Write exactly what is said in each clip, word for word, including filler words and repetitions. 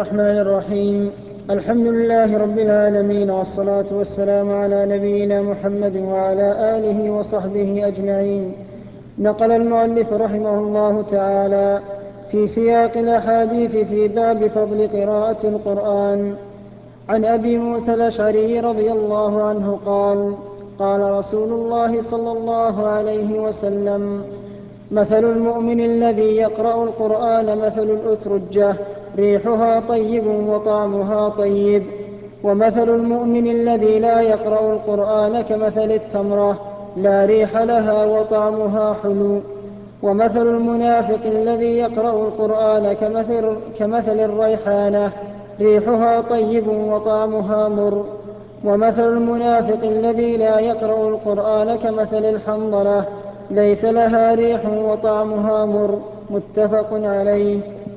الرحمن الرحيم. الحمد لله رب العالمين، والصلاة والسلام على نبينا محمد وعلى آله وصحبه أجمعين. نقل المؤلف رحمه الله تعالى في سياق الأحاديث في باب فضل قراءة القرآن عن أبي موسى الأشعري رضي الله عنه قال: قال رسول الله صلى الله عليه وسلم: مثل المؤمن الذي يقرأ القرآن مثل الأترجة، ريحها طيب وطعمها طيب. ومثل المؤمن الذي لا يقرأ القرآن كمثل التمرة، لا ريح لها وطعمها حلو. ومثل المنافق الذي يقرأ القرآن كمثل, كمثل الريحانة، ريحها طيب وطعمها مر. ومثل المنافق الذي لا يقرأ القرآن كمثل الحنظلة، ليس لها ريح وطعمها مر. متفق عليه.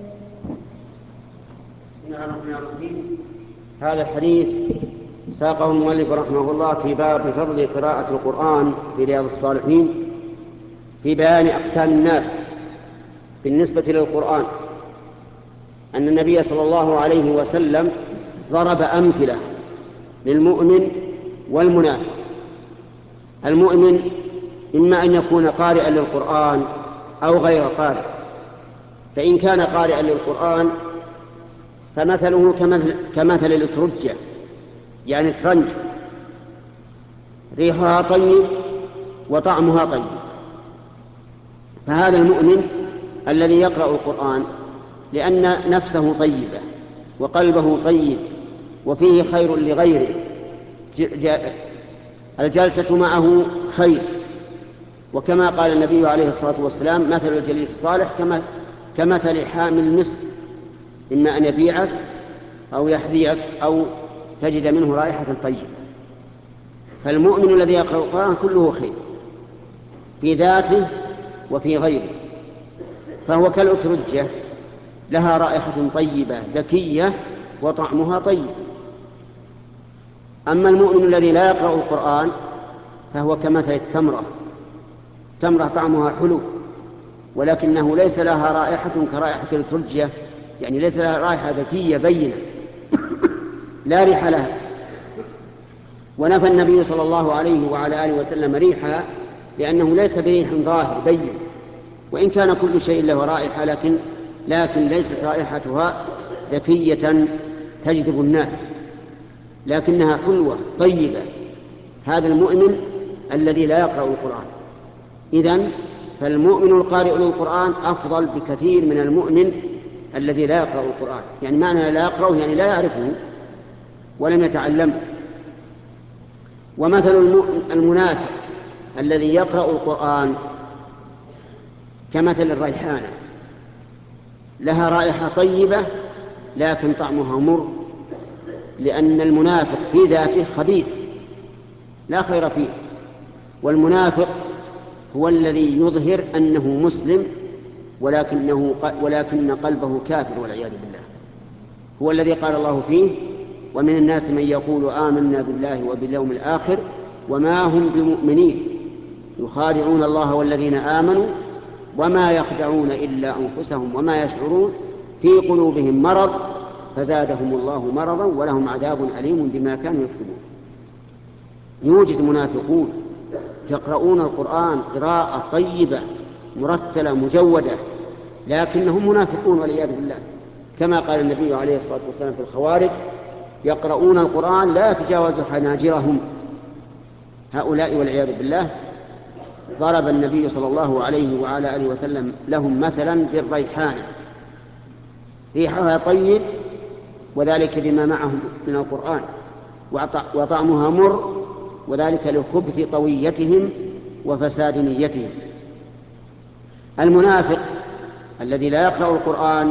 بسم الله الرحمن الرحيم. هذا الحديث ساقه المؤلف رحمه الله في باب فضل قراءة القرآن في رياض الصالحين، في بيان أقسام الناس بالنسبة للقرآن، أن النبي صلى الله عليه وسلم ضرب أمثلة للمؤمن والمنافق. المؤمن إما أن يكون قارئا للقرآن أو غير قارئ، فإن كان قارئا للقرآن فمثله كمثل, كمثل الأترجة، يعني ترنج، ريحها طيب وطعمها طيب. فهذا المؤمن الذي يقرأ القرآن لأن نفسه طيبة وقلبه طيب وفيه خير لغيره، الجلسة معه خير. وكما قال النبي عليه الصلاة والسلام: مثل الجليس الصالح كمثل حامل المسك، إما أن يبيعك أو يحذيك أو تجد منه رائحة طيبة. فالمؤمن الذي يقرأ القرآن كله خير في ذاته وفي غيره، فهو كالأترجة، لها رائحة طيبة ذكية وطعمها طيب. أما المؤمن الذي لا يقرأ القرآن فهو كمثل التمرة، تمرة طعمها حلو ولكنه ليس لها رائحة كرائحة الأترجة، يعني ليس لها رائحة ذكية بينة لا ريح لها. ونفى النبي صلى الله عليه وعلى آله وسلم ريحها لأنه ليس بريح ظاهر بين، وإن كان كل شيء له رائحة لكن, لكن ليست رائحتها ذكية تجذب الناس، لكنها حلوة طيبة. هذا المؤمن الذي لا يقرأ القرآن. إذن فالمؤمن القارئ للقرآن أفضل بكثير من المؤمن الذي لا يقرأ القرآن. يعني معنى لا يقرأه يعني لا يعرفه ولم يتعلمه. ومثل المنافق الذي يقرأ القرآن كمثل الريحانة، لها رائحة طيبة لكن طعمها مر، لأن المنافق في ذاته خبيث لا خير فيه. والمنافق هو الذي يظهر أنه مسلم ولكنه ولكن قلبه كافر والعياذ بالله. هو الذي قال الله فيه: ومن الناس من يقول آمنا بالله وباليوم الآخر وما هم بمؤمنين يخادعون الله والذين آمنوا وما يخدعون إلا أنفسهم وما يشعرون في قلوبهم مرض فزادهم الله مرضا ولهم عذاب أليم بما كانوا يكسبون. يوجد منافقون يقرؤون القرآن قراءة طيبة مرتلة مجودة لكنهم منافقون والعياذ بالله، كما قال النبي عليه الصلاة والسلام في الخوارج: يقرؤون القرآن لا يتجاوز حناجرهم. هؤلاء والعياذ بالله ضرب النبي صلى الله عليه وعلى آله وسلم لهم مثلا بالريحانة، ريحها طيب وذلك بما معهم من القرآن، وطعمها مر وذلك لخبث طويتهم وفساد نيتهم. المنافق الذي لا يقرأ القرآن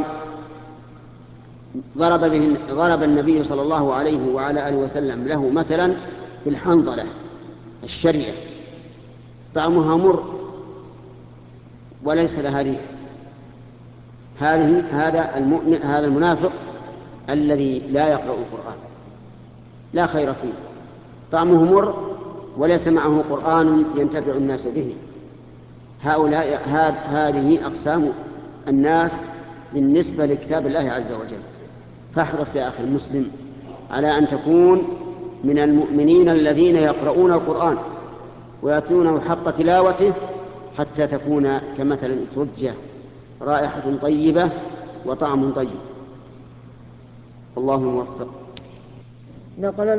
ضرب, به ضرب النبي صلى الله عليه وعلى آله وسلم له مثلا بالحنظلة الشرية، طعمها مر وليس لها ريح. هذه هذا المؤمن هذا المنافق الذي لا يقرأ القرآن لا خير فيه، طعمه مر وليس معه قرآن ينتفع الناس به. هؤلاء هذه أقسام الناس بالنسبة لكتاب الله عز وجل. فاحرص يا أخي المسلم على أن تكون من المؤمنين الذين يقرؤون القرآن ويتلونه حق تلاوته حتى تكون كمثل الأترجة، رائحة طيبة وطعم طيب. الله موفق. نقل